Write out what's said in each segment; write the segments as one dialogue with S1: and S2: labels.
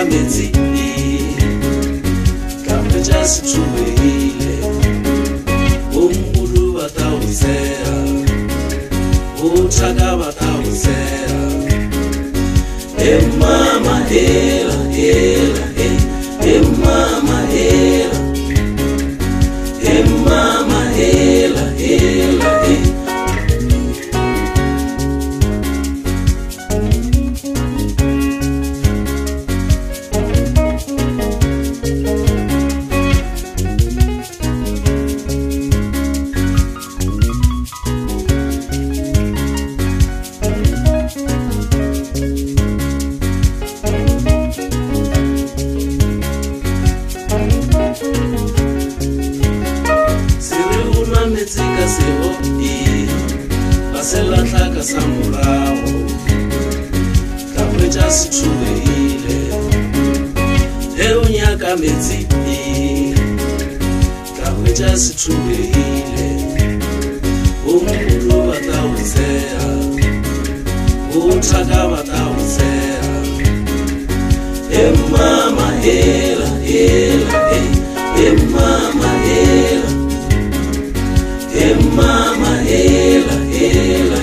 S1: nyaka metsi ka hwetša setšhobeile bommulu ba tla go tshega bothaka ba tla go tshega mama hela hela mama hela mama hela hela ka sego ba se latla ka sa morago ka hwetša setšhobeile o nyaka metsi ka hwetša setšhobeile bommulu ba tla go tshega bothaka ba tla go tshega mama hela hela mama hela mama hela hela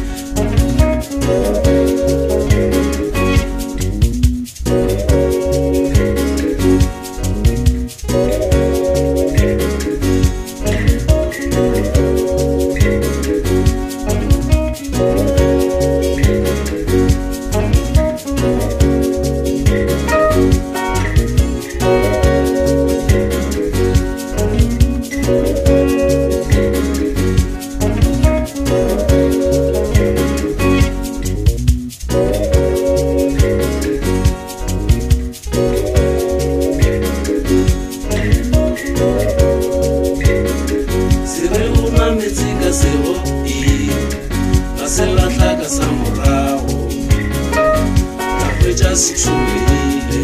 S1: ka sego ba se latla ka sa morago ka hwetša setšhobeile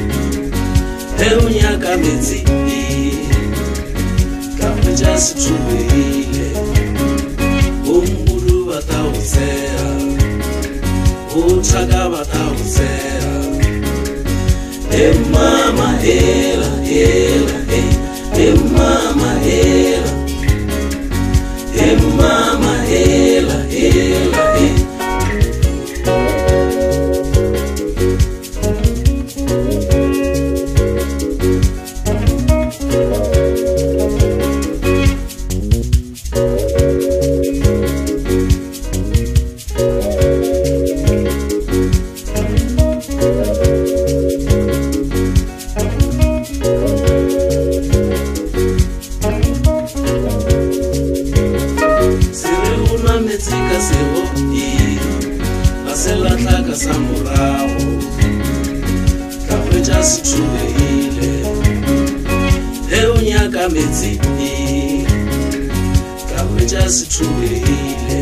S1: o nyaka metsi ka hwetša setšhobeile bommulu ba tla go tshega bothaka ba tla go tshega mama hela hela mama hela mama hela hela ka sego ba se latla ka sa morago ka hwetša setšhobeile o nyaka metsi ka hwetša setšhobeile